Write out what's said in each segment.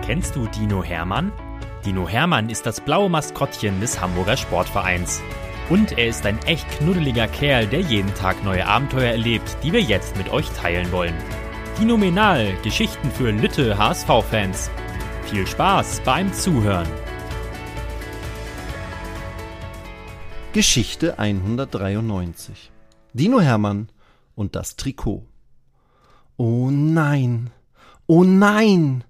Kennst du Dino Hermann? Dino Hermann ist das blaue Maskottchen des Hamburger Sportvereins. Und er ist ein echt knuddeliger Kerl, der jeden Tag neue Abenteuer erlebt, die wir jetzt mit euch teilen wollen. Dinomenal, Geschichten für Lütte HSV-Fans. Viel Spaß beim Zuhören. Geschichte 193. Dino Hermann und das Trikot. Oh nein, oh nein,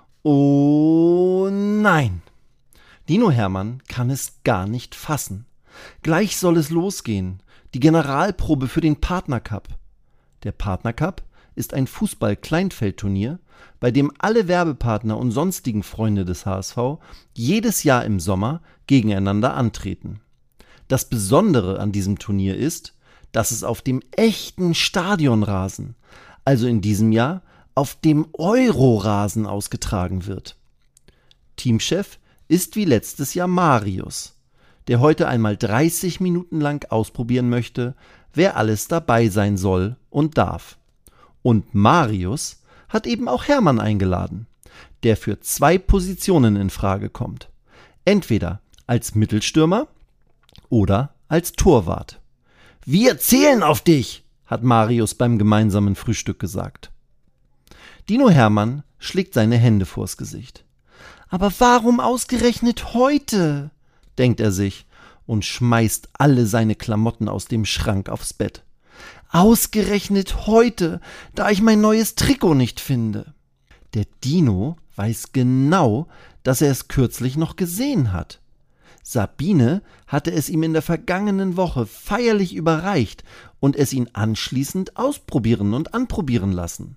oh nein. Dino Hermann kann es gar nicht fassen. Gleich soll es losgehen, die Generalprobe für den Partnercup. Der Partnercup ist ein Fußball-Kleinfeldturnier, bei dem alle Werbepartner und sonstigen Freunde des HSV jedes Jahr im Sommer gegeneinander antreten. Das Besondere an diesem Turnier ist, dass es auf dem echten Stadionrasen, also in diesem Jahr auf dem Eurorasen ausgetragen wird. Teamchef ist wie letztes Jahr Marius, der heute einmal 30 Minuten lang ausprobieren möchte, wer alles dabei sein soll und darf. Und Marius hat eben auch Hermann eingeladen, der für 2 Positionen in Frage kommt. Entweder als Mittelstürmer oder als Torwart. Wir zählen auf dich, hat Marius beim gemeinsamen Frühstück gesagt. Dino Hermann schlägt seine Hände vors Gesicht. Aber warum ausgerechnet heute? Denkt er sich und schmeißt alle seine Klamotten aus dem Schrank aufs Bett. Ausgerechnet heute, da ich mein neues Trikot nicht finde. Der Dino weiß genau, dass er es kürzlich noch gesehen hat. Sabine hatte es ihm in der vergangenen Woche feierlich überreicht und es ihn anschließend ausprobieren und anprobieren lassen.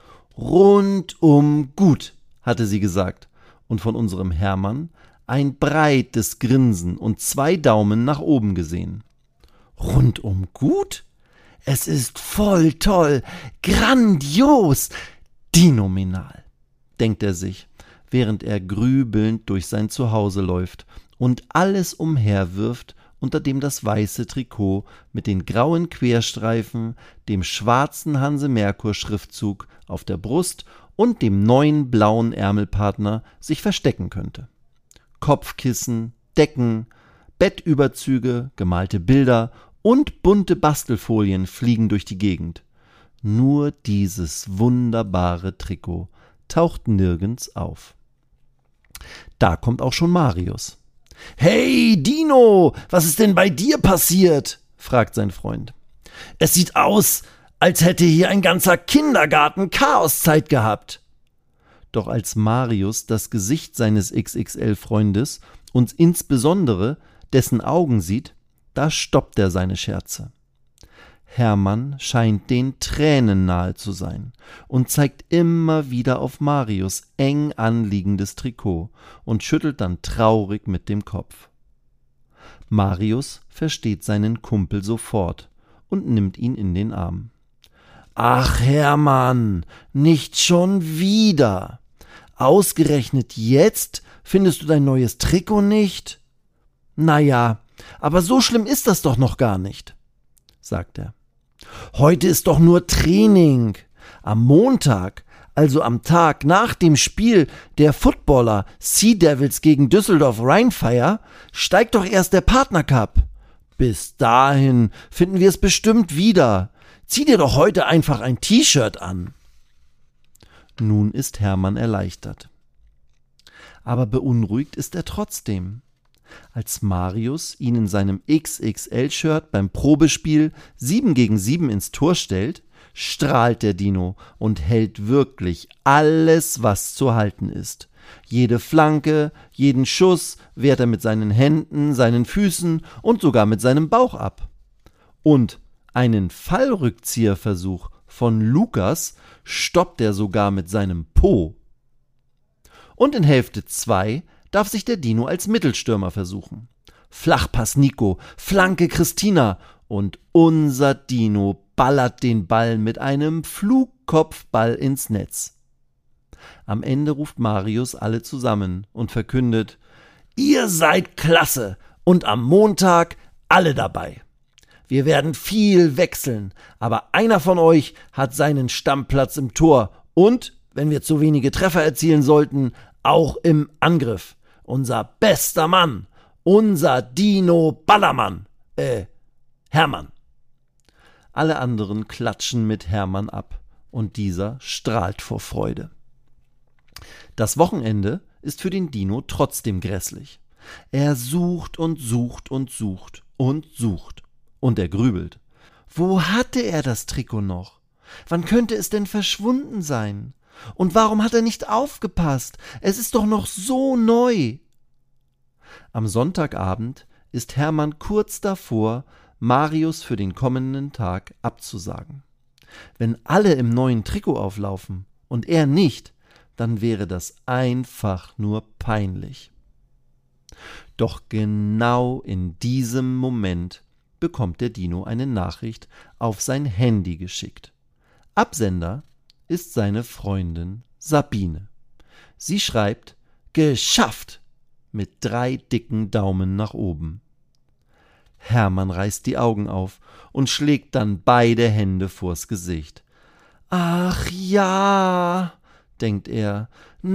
Rundum gut, hatte sie gesagt, und von unserem Hermann ein breites Grinsen und 2 Daumen nach oben gesehen. Rundum gut? Es ist voll toll, grandios, dinominal, denkt er sich, während er grübelnd durch sein Zuhause läuft und alles umherwirft, unter dem das weiße Trikot mit den grauen Querstreifen, dem schwarzen Hanse-Merkur-Schriftzug auf der Brust und dem neuen blauen Ärmelpartner sich verstecken könnte. Kopfkissen, Decken, Bettüberzüge, gemalte Bilder und bunte Bastelfolien fliegen durch die Gegend. Nur dieses wunderbare Trikot taucht nirgends auf. Da kommt auch schon Marius. »Hey, Dino, was ist denn bei dir passiert?« fragt sein Freund. »Es sieht aus, als hätte hier ein ganzer Kindergarten Chaoszeit gehabt.« Doch als Marius das Gesicht seines XXL-Freundes und insbesondere dessen Augen sieht, da stoppt er seine Scherze. Hermann scheint den Tränen nahe zu sein und zeigt immer wieder auf Marius eng anliegendes Trikot und schüttelt dann traurig mit dem Kopf. Marius versteht seinen Kumpel sofort und nimmt ihn in den Arm. »Ach Hermann, nicht schon wieder! Ausgerechnet jetzt findest du dein neues Trikot nicht? Naja, aber so schlimm ist das doch noch gar nicht«, sagt er. »Heute ist doch nur Training. Am Montag, also am Tag nach dem Spiel der Footballer Sea Devils gegen Düsseldorf Rheinfire, steigt doch erst der Partnercup. Bis dahin finden wir es bestimmt wieder. Zieh dir doch heute einfach ein T-Shirt an.« Nun ist Hermann erleichtert. Aber beunruhigt ist er trotzdem. Als Marius ihn in seinem XXL-Shirt beim Probespiel 7 gegen 7 ins Tor stellt, strahlt der Dino und hält wirklich alles, was zu halten ist. Jede Flanke, jeden Schuss wehrt er mit seinen Händen, seinen Füßen und sogar mit seinem Bauch ab. Und einen Fallrückzieherversuch von Lukas stoppt er sogar mit seinem Po. Und in Hälfte 2 darf sich der Dino als Mittelstürmer versuchen. Flachpass Nico, Flanke Christina und unser Dino ballert den Ball mit einem Flugkopfball ins Netz. Am Ende ruft Marius alle zusammen und verkündet: »Ihr seid klasse und am Montag alle dabei. Wir werden viel wechseln, aber einer von euch hat seinen Stammplatz im Tor und, wenn wir zu wenige Treffer erzielen sollten, auch im Angriff. Unser bester Mann, unser Dino Ballermann, Hermann. Alle anderen klatschen mit Hermann ab und dieser strahlt vor Freude. Das Wochenende ist für den Dino trotzdem grässlich. Er sucht und sucht und sucht und sucht und er grübelt. Wo hatte er das Trikot noch? Wann könnte es denn verschwunden sein? Und warum hat er nicht aufgepasst? Es ist doch noch so neu. Am Sonntagabend ist Hermann kurz davor, Marius für den kommenden Tag abzusagen. Wenn alle im neuen Trikot auflaufen und er nicht, dann wäre das einfach nur peinlich. Doch genau in diesem Moment bekommt der Dino eine Nachricht auf sein Handy geschickt. Absender ist seine Freundin Sabine. Sie schreibt »Geschafft!« mit 3 dicken Daumen nach oben. Hermann reißt die Augen auf und schlägt dann beide Hände vors Gesicht. »Ach ja«, denkt er,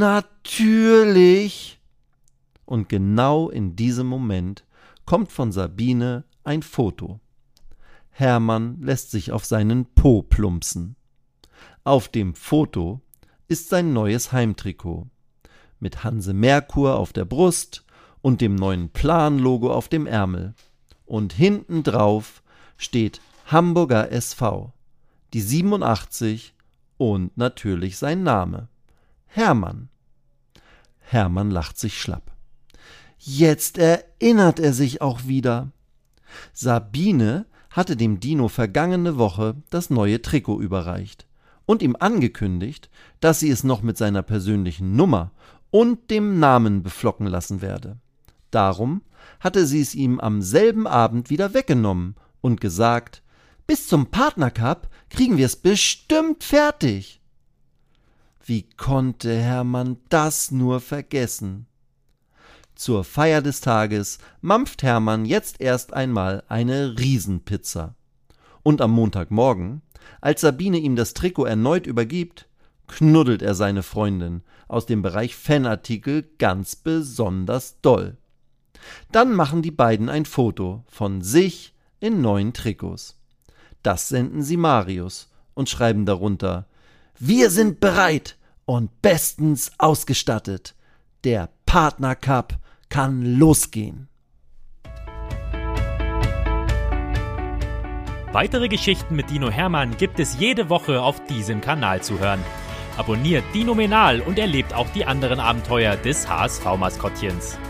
»natürlich!« Und genau in diesem Moment kommt von Sabine ein Foto. Hermann lässt sich auf seinen Po plumpsen. Auf dem Foto ist sein neues Heimtrikot mit Hanse Merkur auf der Brust und dem neuen Plan-Logo auf dem Ärmel. Und hinten drauf steht Hamburger SV, die 87 und natürlich sein Name, Hermann. Hermann lacht sich schlapp. Jetzt erinnert er sich auch wieder. Sabine hatte dem Dino vergangene Woche das neue Trikot überreicht und ihm angekündigt, dass sie es noch mit seiner persönlichen Nummer und dem Namen beflocken lassen werde. Darum hatte sie es ihm am selben Abend wieder weggenommen und gesagt, bis zum Partnercup kriegen wir es bestimmt fertig. Wie konnte Hermann das nur vergessen? Zur Feier des Tages mampft Hermann jetzt erst einmal eine Riesenpizza. Und am Montagmorgen, als Sabine ihm das Trikot erneut übergibt, knuddelt er seine Freundin aus dem Bereich Fanartikel ganz besonders doll. Dann machen die beiden ein Foto von sich in neuen Trikots. Das senden sie Marius und schreiben darunter: Wir sind bereit und bestens ausgestattet. Der Partnercup kann losgehen. Weitere Geschichten mit Dino Hermann gibt es jede Woche auf diesem Kanal zu hören. Abonniert Dinomenal und erlebt auch die anderen Abenteuer des HSV-Maskottchens.